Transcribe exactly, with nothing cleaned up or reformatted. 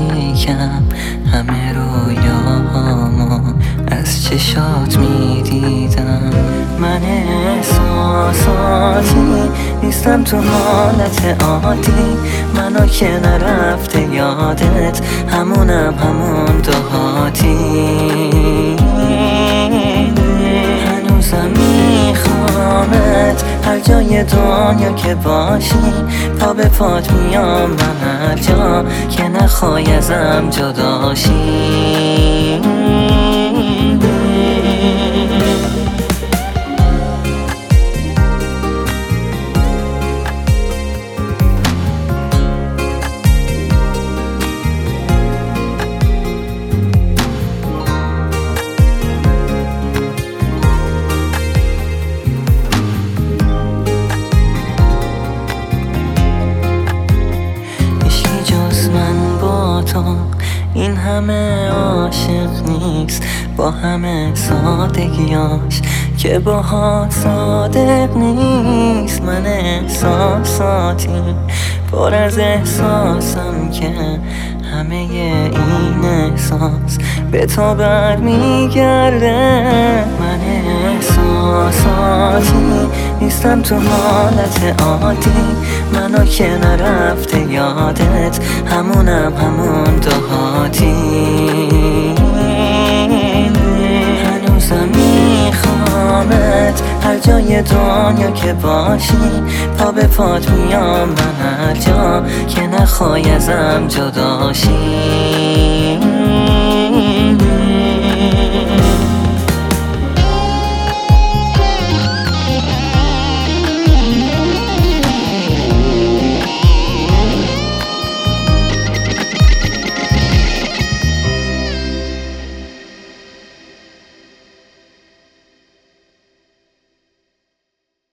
نزدیکم، همه رویامو از چشات میدیدم. من احساساتی نیستم تو حالت عادی، منو که نرفته یادت، همونم همون دهاتی. هنوزم میخوامت هر جای دنیا که باشی، پا به پات میام من هر جا که نخوای ازم جداشی. این همه عاشق نیست با همه سادگیاش که باهات صادق نیست. من احساساتی پر از احساسم که همه این احساس به تو برمیگرده. من احساساتی نیستم تو حالت عادی، منو که نرفته یادت، همونم همون دهاتی. هنوزم میخوامت هر جای دنیا که باشی، پا به پات میام من هر جا که نخوای ازم جداشی.